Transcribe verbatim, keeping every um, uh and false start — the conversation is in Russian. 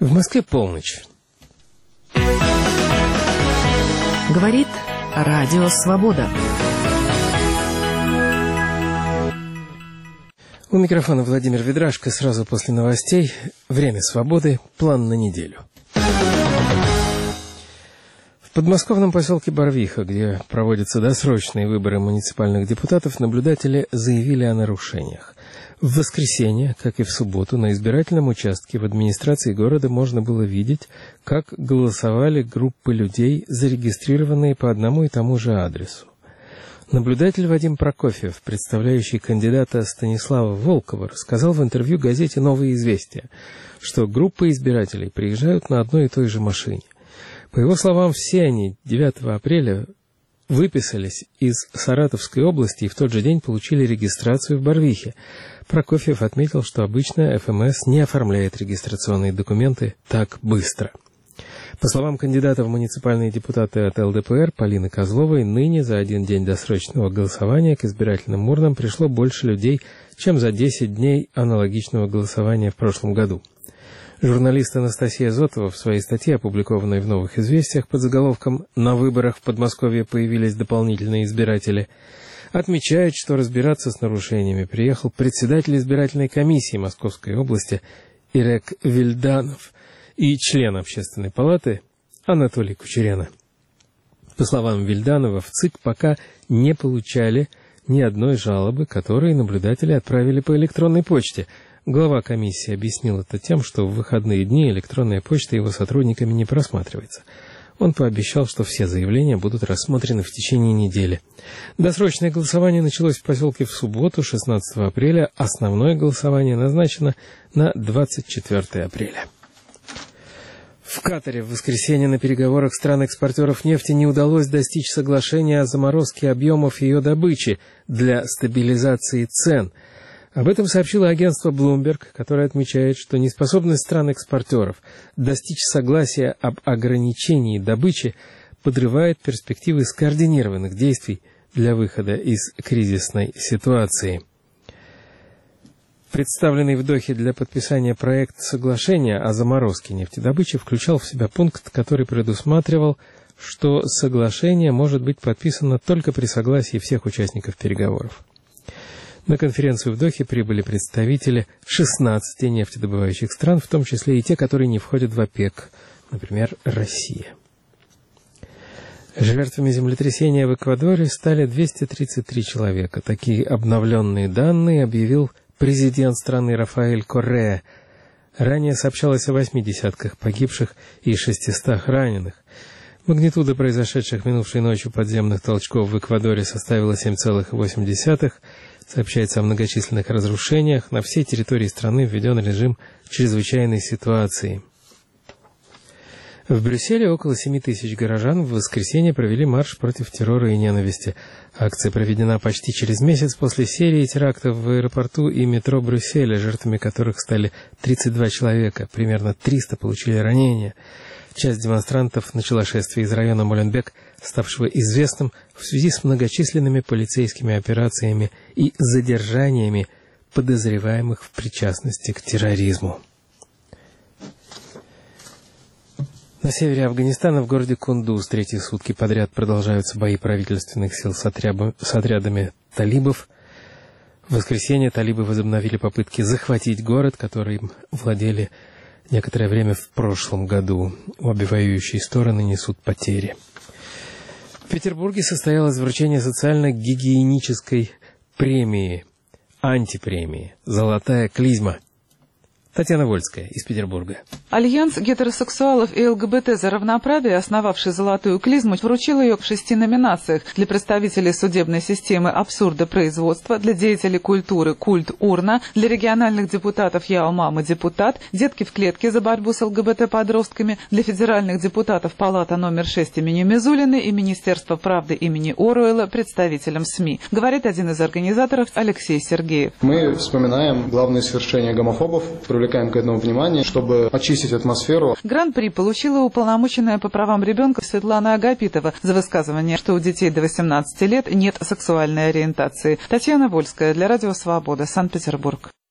В Москве полночь. Говорит Радио Свобода. У микрофона Владимир Ведрашко. Сразу после новостей. Время свободы. План на неделю. В подмосковном поселке Барвиха, где проводятся досрочные выборы муниципальных депутатов, наблюдатели заявили о нарушениях. В воскресенье, как и в субботу, на избирательном участке в администрации города можно было видеть, как голосовали группы людей, зарегистрированные по одному и тому же адресу. Наблюдатель Вадим Прокофьев, представляющий кандидата Станислава Волкова, рассказал в интервью газете «Новые известия», что группы избирателей приезжают на одной и той же машине. По его словам, все они девятого апреля выписались из Саратовской области и в тот же день получили регистрацию в Барвихе. Прокофьев отметил, что обычно эф эм эс не оформляет регистрационные документы так быстро. По словам кандидата в муниципальные депутаты от эл дэ пэ эр Полины Козловой, ныне за один день досрочного голосования к избирательным урнам пришло больше людей, чем за десять дней аналогичного голосования в прошлом году. Журналист Анастасия Зотова в своей статье, опубликованной в «Новых известиях» под заголовком «На выборах в Подмосковье появились дополнительные избиратели», отмечает, что разбираться с нарушениями приехал председатель избирательной комиссии Московской области Ирек Вильданов и член Общественной палаты Анатолий Кучерена. По словам Вильданова, в ЦИК пока не получали ни одной жалобы, которые наблюдатели отправили по электронной почте. Глава комиссии объяснил это тем, что в выходные дни электронная почта его сотрудниками не просматривается. Он пообещал, что все заявления будут рассмотрены в течение недели. Досрочное голосование началось в поселке в субботу, шестнадцатого апреля. Основное голосование назначено на двадцать четвёртое апреля. В Катаре в воскресенье на переговорах стран-экспортеров нефти не удалось достичь соглашения о заморозке объемов ее добычи для стабилизации цен. Об этом сообщило агентство Bloomberg, которое отмечает, что неспособность стран-экспортеров достичь согласия об ограничении добычи подрывает перспективы скоординированных действий для выхода из кризисной ситуации. Представленный в Дохе для подписания проект соглашения о заморозке нефтедобычи включал в себя пункт, который предусматривал, что соглашение может быть подписано только при согласии всех участников переговоров. На конференцию в Дохе прибыли представители шестнадцати нефтедобывающих стран, в том числе и те, которые не входят в ОПЕК, например, Россия. Жертвами землетрясения в Эквадоре стали двести тридцать три человека. Такие обновленные данные объявил президент страны Рафаэль Корреа. Ранее сообщалось о восьми десятках погибших и шестистах раненых. Магнитуда произошедших минувшей ночью подземных толчков в Эквадоре составила семь целых восемь десятых. Сообщается о многочисленных разрушениях. На всей территории страны введен режим чрезвычайной ситуации. В Брюсселе около семи тысяч горожан в воскресенье провели марш против террора и ненависти. Акция проведена почти через месяц после серии терактов в аэропорту и метро Брюсселя, жертвами которых стали тридцать два человека. Примерно триста получили ранения. Часть демонстрантов начала шествие из района Моленбек, ставшего известным в связи с многочисленными полицейскими операциями и задержаниями подозреваемых в причастности к терроризму. На севере Афганистана в городе Кундуз третьи сутки подряд продолжаются бои правительственных сил с, отряд... с отрядами талибов. В воскресенье талибы возобновили попытки захватить город, которым владели некоторое время в прошлом году. Обе воюющие стороны несут потери. В Петербурге состоялось вручение социально-гигиенической премии, антипремии «Золотая клизма». Татьяна Вольская из Петербурга. Альянс гетеросексуалов и ЛГБТ за равноправие, основавший «Золотую клизму», вручил ее в шести номинациях: для представителей судебной системы абсурдопроизводства, для деятелей культуры «Культ Урна», для региональных депутатов «Я у мамы депутат», «Детки в клетке» за борьбу с ЛГБТ-подростками, для федеральных депутатов Палата номер шесть имени Мизулиной и Министерства правды имени Оруэлла представителям СМИ, говорит один из организаторов Алексей Сергеев. Мы вспоминаем главные свершения гомофобов, привлекаем к этому внимание, чтобы очистить атмосферу. Гран-при получила уполномоченная по правам ребенка Светлана Агапитова за высказывание, что у детей до восемнадцати лет нет сексуальной ориентации. Татьяна Вольская для Радио Свобода, Санкт-Петербург.